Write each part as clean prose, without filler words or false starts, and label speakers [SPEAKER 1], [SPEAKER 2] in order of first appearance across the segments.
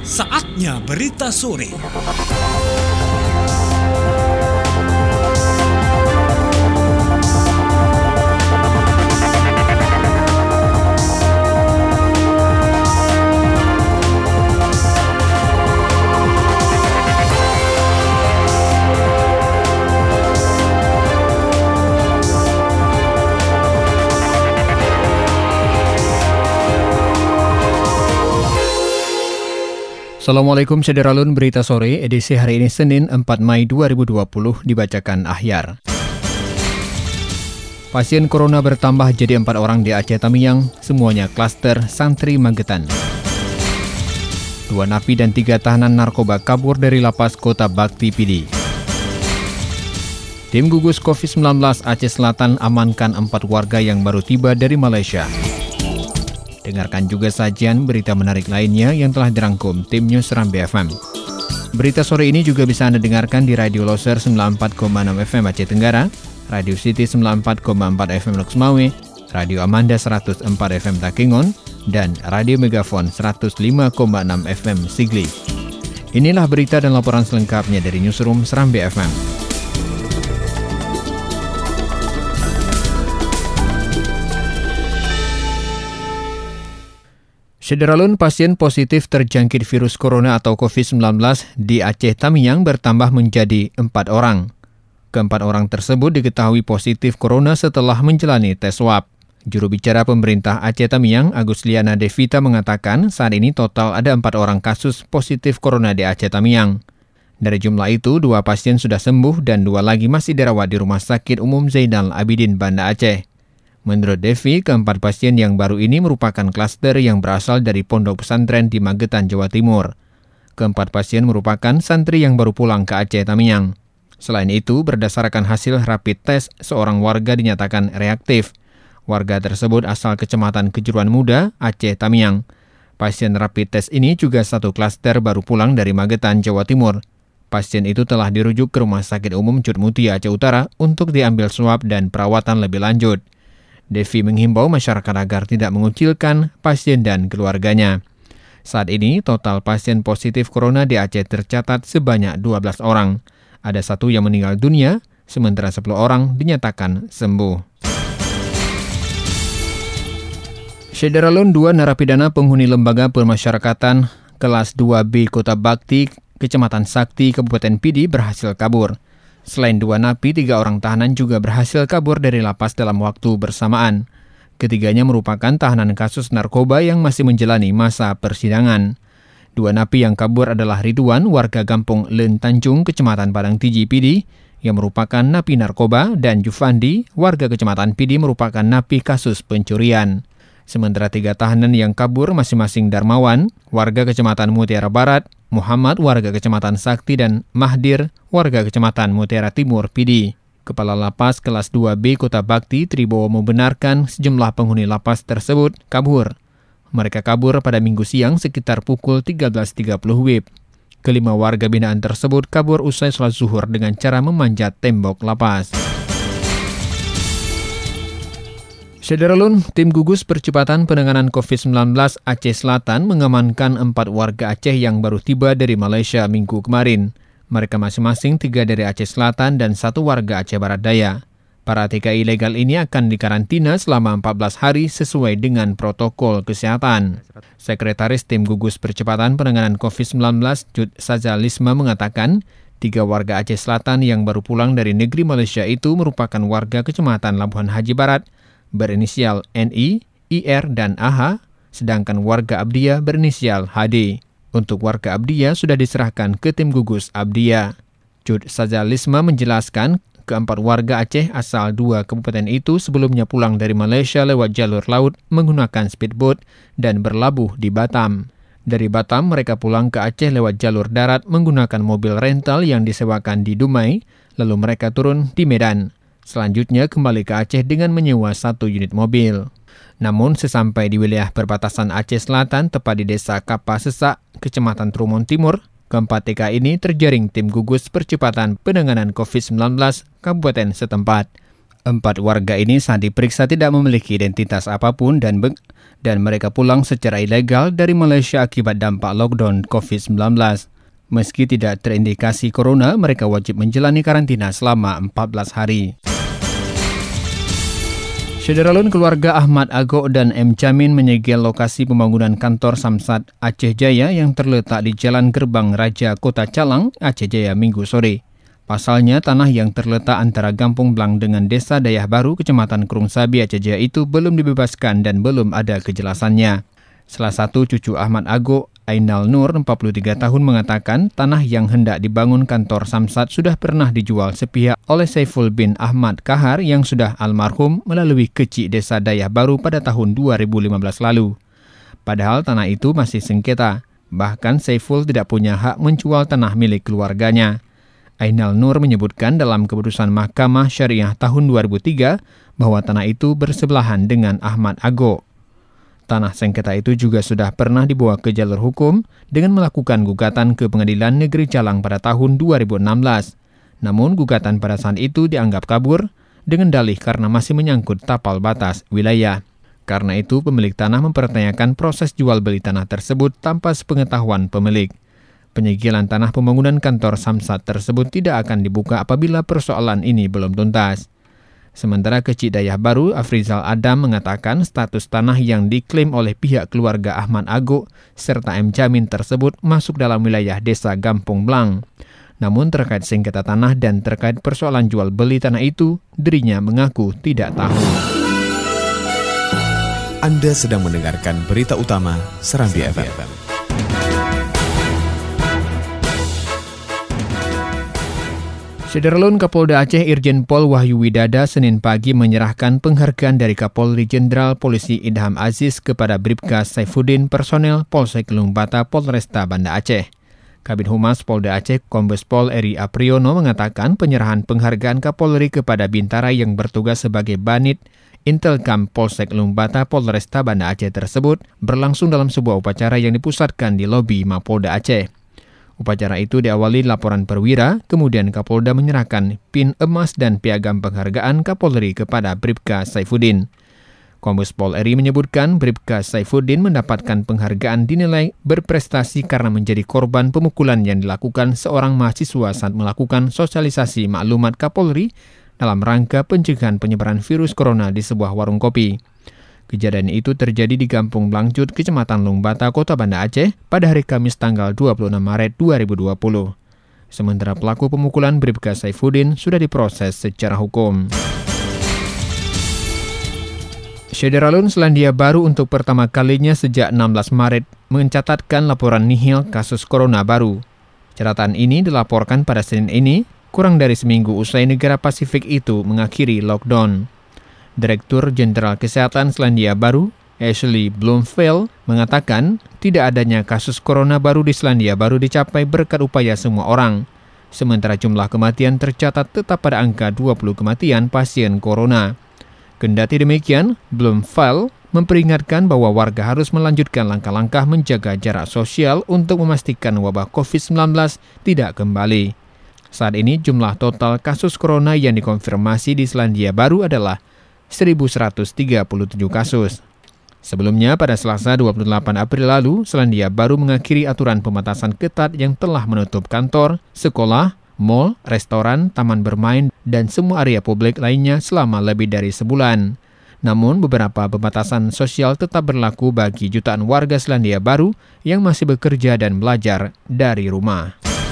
[SPEAKER 1] Saatnya berita sore.
[SPEAKER 2] Assalamualaikum Sederalun, berita sore edisi hari ini Senin 4 Mei 2020 dibacakan Ahyar. Pasien corona bertambah jadi 4 orang di Aceh Tamiang, semuanya klaster santri Magetan. 2 napi dan 3 tahanan narkoba kabur dari lapas Kota Bakti PD. Tim gugus COVID-19 Aceh Selatan amankan 4 warga yang baru tiba dari Malaysia. Dengarkan juga sajian berita menarik lainnya yang telah dirangkum tim News Serambi FM. Berita sore ini juga bisa Anda dengarkan di Radio Loser 94,6 FM Aceh Tenggara, Radio City 94,4 FM Loksmawe, Radio Amanda 104 FM Takengon, dan Radio Megafon 105,6 FM Sigli. Inilah berita dan laporan selengkapnya dari Newsroom Serambi FM. Sederalun, pasien positif terjangkit virus corona atau COVID-19 di Aceh Tamiang bertambah menjadi 4 orang. Keempat orang tersebut diketahui positif corona setelah menjalani tes swab. Juru bicara pemerintah Aceh Tamiang, Agus Liana Devita, mengatakan saat ini total ada 4 orang kasus positif corona di Aceh Tamiang. Dari jumlah itu, 2 pasien sudah sembuh dan 2 lagi masih dirawat di Rumah Sakit Umum Zainal Abidin, Banda Aceh. Menurut Devi, keempat pasien yang baru ini merupakan klaster yang berasal dari pondok pesantren di Magetan, Jawa Timur. Keempat pasien merupakan santri yang baru pulang ke Aceh Tamiang. Selain itu, berdasarkan hasil rapid test, seorang warga dinyatakan reaktif. Warga tersebut asal Kecamatan Kejuruan Muda, Aceh Tamiang. Pasien rapid test ini juga satu klaster baru pulang dari Magetan, Jawa Timur. Pasien itu telah dirujuk ke Rumah Sakit Umum Cudmutia, Aceh Utara untuk diambil swab dan perawatan lebih lanjut. Devi menghimbau masyarakat agar tidak mengucilkan pasien dan keluarganya. Saat ini, total pasien positif corona di Aceh tercatat sebanyak 12 orang. Ada 1 yang meninggal dunia, sementara 10 orang dinyatakan sembuh. Sederalun, 2 narapidana penghuni lembaga pemasyarakatan kelas 2B Kota Bakti, Kecamatan Sakti, Kabupaten Pidi berhasil kabur. Selain 2 napi, 3 orang tahanan juga berhasil kabur dari lapas dalam waktu bersamaan. Ketiganya merupakan tahanan kasus narkoba yang masih menjalani masa persidangan. 2 napi yang kabur adalah Ridwan, warga Kampung Len Tanjung, Kecamatan Padang Tiji, Pidi, yang merupakan napi narkoba, dan Jufandi, warga Kecamatan Pidi, merupakan napi kasus pencurian. Sementara 3 tahanan yang kabur masing-masing Darmawan, warga Kecamatan Mutiara Barat, Muhammad, warga Kecamatan Sakti, dan Mahdir, warga Kecamatan Mutiara Timur, Pidi. Kepala Lapas kelas 2B Kota Bakti, Tribowo, membenarkan sejumlah penghuni lapas tersebut kabur. Mereka kabur pada Minggu siang sekitar pukul 13.30 WIB. Kelima warga binaan tersebut kabur usai sholat zuhur dengan cara memanjat tembok lapas. Sederalun, tim gugus percepatan penanganan COVID-19 Aceh Selatan mengamankan 4 warga Aceh yang baru tiba dari Malaysia minggu kemarin. Mereka masing-masing 3 dari Aceh Selatan dan 1 warga Aceh Barat Daya. Para TKI ilegal ini akan dikarantina selama 14 hari sesuai dengan protokol kesehatan. Sekretaris Tim Gugus Percepatan Penanganan COVID-19 Jud Sazalisma mengatakan, 3 warga Aceh Selatan yang baru pulang dari negeri Malaysia itu merupakan warga Kecamatan Labuhan Haji Barat, berinisial NI, IR, dan AH, sedangkan warga Abdia berinisial HD. Untuk warga Abdia sudah diserahkan ke tim gugus Abdia. Jud Sazalisma menjelaskan, keempat warga Aceh asal 2 kabupaten itu sebelumnya pulang dari Malaysia lewat jalur laut menggunakan speedboat dan berlabuh di Batam. Dari Batam, mereka pulang ke Aceh lewat jalur darat menggunakan mobil rental yang disewakan di Dumai, lalu mereka turun di Medan. Selanjutnya kembali ke Aceh dengan menyewa 1 unit mobil. Namun sesampai di wilayah perbatasan Aceh Selatan, tepat di desa Kapasesak, Kecamatan Trumon Timur, keempat TKI ini terjaring tim gugus percepatan penanganan COVID-19 Kabupaten setempat. 4 warga ini saat diperiksa tidak memiliki identitas apapun dan dan mereka pulang secara ilegal dari Malaysia akibat dampak lockdown COVID-19. Meski tidak terindikasi corona, mereka wajib menjalani karantina selama 14 hari. Syederalun keluarga Ahmad Agok dan M. Jamin menyegel lokasi pembangunan kantor Samsat Aceh Jaya yang terletak di Jalan Gerbang Raja Kota Calang, Aceh Jaya Minggu sore. Pasalnya, tanah yang terletak antara Kampung Blang dengan Desa Dayah Baru, Kecamatan Kerung Sabi, Aceh Jaya itu belum dibebaskan dan belum ada kejelasannya. Salah satu cucu Ahmad Agok, Ainal Nur, 43 tahun, mengatakan tanah yang hendak dibangun kantor Samsat sudah pernah dijual sepihak oleh Saiful bin Ahmad Kahar yang sudah almarhum melalui kecik Desa Dayah Baru pada tahun 2015 lalu. Padahal tanah itu masih sengketa. Bahkan Saiful tidak punya hak menjual tanah milik keluarganya. Ainal Nur menyebutkan dalam keputusan Mahkamah Syariah tahun 2003 bahwa tanah itu bersebelahan dengan Ahmad Agok. Tanah sengketa itu juga sudah pernah dibawa ke jalur hukum dengan melakukan gugatan ke Pengadilan Negeri Calang pada tahun 2016. Namun gugatan pada saat itu dianggap kabur dengan dalih karena masih menyangkut tapal batas wilayah. Karena itu pemilik tanah mempertanyakan proses jual beli tanah tersebut tanpa sepengetahuan pemilik. Penyegelan tanah pembangunan kantor Samsat tersebut tidak akan dibuka apabila persoalan ini belum tuntas. Sementara kecik Dayah Baru, Afrizal Adam mengatakan status tanah yang diklaim oleh pihak keluarga Ahmad Agok serta M. Jamin tersebut masuk dalam wilayah desa Kampung Blang. Namun terkait sengketa tanah dan terkait persoalan jual beli tanah itu, dirinya mengaku tidak tahu.
[SPEAKER 3] Anda sedang mendengarkan berita utama Serambi FM.
[SPEAKER 2] Syederalun Kapolda Aceh Irjen Pol Wahyu Widada Senin pagi menyerahkan penghargaan dari Kapolri Jenderal Polisi Idham Aziz kepada Bribka Saifuddin personel Polsek Gelung Bata Polresta Banda Aceh. Kabid Humas Polda Aceh Kombes Pol Eri Apriyono mengatakan penyerahan penghargaan Kapolri kepada Bintara yang bertugas sebagai Banit Intelkam Polsek Gelung Bata Polresta Banda Aceh tersebut berlangsung dalam sebuah upacara yang dipusatkan di lobi Mapolda Aceh. Upacara itu diawali laporan perwira, kemudian Kapolda menyerahkan pin emas dan piagam penghargaan Kapolri kepada Bribka Saifuddin. Kombes Pol Eri menyebutkan Bribka Saifuddin mendapatkan penghargaan dinilai berprestasi karena menjadi korban pemukulan yang dilakukan seorang mahasiswa saat melakukan sosialisasi maklumat Kapolri dalam rangka pencegahan penyebaran virus corona di sebuah warung kopi. Kejadian itu terjadi di Kampung Blangcut, Kecamatan Lung Bata, Kota Banda Aceh pada hari Kamis tanggal 26 Maret 2020. Sementara pelaku pemukulan Bribka Saifuddin sudah diproses secara hukum. Syederalun Selandia Baru untuk pertama kalinya sejak 16 Maret mencatatkan laporan nihil kasus corona baru. Catatan ini dilaporkan pada Senin ini, kurang dari seminggu usai negara Pasifik itu mengakhiri lockdown. Direktur Jenderal Kesehatan Selandia Baru, Ashley Bloomfield, mengatakan tidak adanya kasus corona baru di Selandia Baru dicapai berkat upaya semua orang. Sementara jumlah kematian tercatat tetap pada angka 20 kematian pasien corona. Kendati demikian, Bloomfield memperingatkan bahwa warga harus melanjutkan langkah-langkah menjaga jarak sosial untuk memastikan wabah COVID-19 tidak kembali. Saat ini jumlah total kasus corona yang dikonfirmasi di Selandia Baru adalah 1.137 kasus. Sebelumnya, pada Selasa 28 April lalu, Selandia Baru mengakhiri aturan pembatasan ketat yang telah menutup kantor, sekolah, mal, restoran, taman bermain, dan semua area publik lainnya selama lebih dari sebulan. Namun, beberapa pembatasan sosial tetap berlaku bagi jutaan warga Selandia Baru yang masih bekerja dan belajar dari rumah.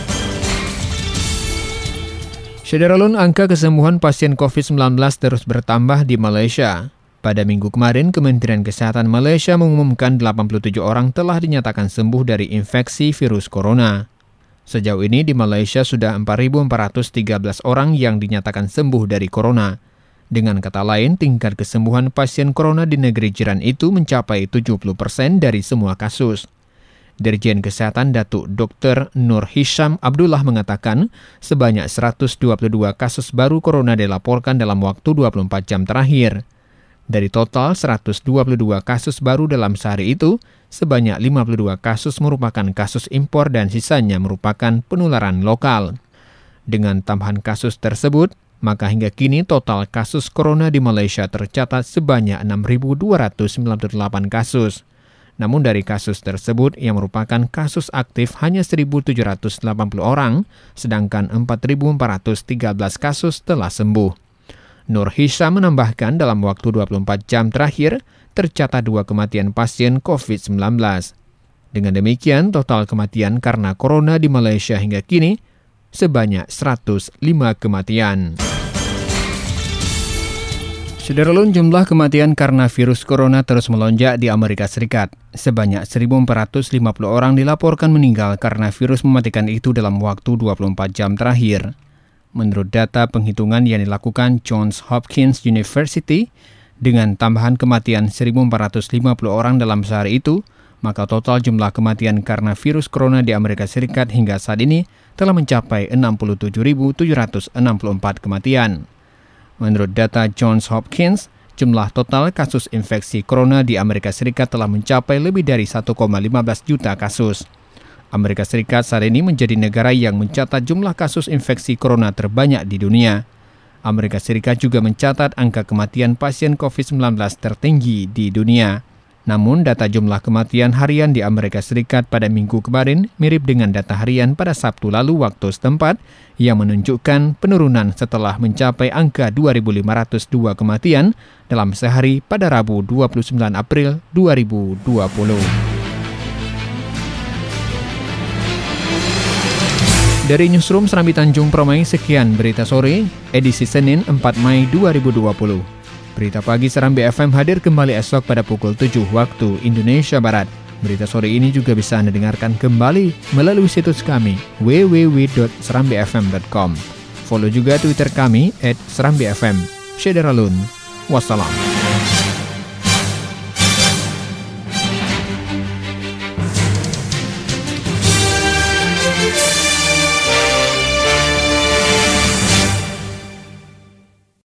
[SPEAKER 2] Syederalun, angka kesembuhan pasien COVID-19 terus bertambah di Malaysia. Pada minggu kemarin, Kementerian Kesehatan Malaysia mengumumkan 87 orang telah dinyatakan sembuh dari infeksi virus corona. Sejauh ini di Malaysia sudah 4.413 orang yang dinyatakan sembuh dari corona. Dengan kata lain, tingkat kesembuhan pasien corona di negeri jiran itu mencapai 70% dari semua kasus. Dirjen Kesehatan Datuk Dr. Nur Hisham Abdullah mengatakan sebanyak 122 kasus baru corona dilaporkan dalam waktu 24 jam terakhir. Dari total 122 kasus baru dalam sehari itu, sebanyak 52 kasus merupakan kasus impor dan sisanya merupakan penularan lokal. Dengan tambahan kasus tersebut, maka hingga kini total kasus corona di Malaysia tercatat sebanyak 6.298 kasus. Namun dari kasus tersebut yang merupakan kasus aktif hanya 1.780 orang, sedangkan 4.413 kasus telah sembuh. Nur Hisham menambahkan dalam waktu 24 jam terakhir, tercatat 2 kematian pasien COVID-19. Dengan demikian, total kematian karena corona di Malaysia hingga kini sebanyak 105 kematian. Saudara, jumlah kematian karena virus corona terus melonjak di Amerika Serikat. Sebanyak 1.450 orang dilaporkan meninggal karena virus mematikan itu dalam waktu 24 jam terakhir. Menurut data penghitungan yang dilakukan Johns Hopkins University, dengan tambahan kematian 1.450 orang dalam sehari itu, maka total jumlah kematian karena virus corona di Amerika Serikat hingga saat ini telah mencapai 67.764 kematian. Menurut data Johns Hopkins, jumlah total kasus infeksi corona di Amerika Serikat telah mencapai lebih dari 1,15 juta kasus. Amerika Serikat saat ini menjadi negara yang mencatat jumlah kasus infeksi corona terbanyak di dunia. Amerika Serikat juga mencatat angka kematian pasien COVID-19 tertinggi di dunia. Namun, data jumlah kematian harian di Amerika Serikat pada minggu kemarin mirip dengan data harian pada Sabtu lalu waktu setempat yang menunjukkan penurunan setelah mencapai angka 2.502 kematian dalam sehari pada Rabu 29 April 2020. Dari Newsroom Serambi Tanjung Permai, sekian berita sore, edisi Senin 4 Mei 2020. Berita pagi Serambi FM hadir kembali esok pada pukul 7 waktu Indonesia Barat. Berita sore ini juga bisa Anda dengarkan kembali melalui situs kami www.serambifm.com. Follow juga Twitter kami @serambifm. Syederalun. Wassalam.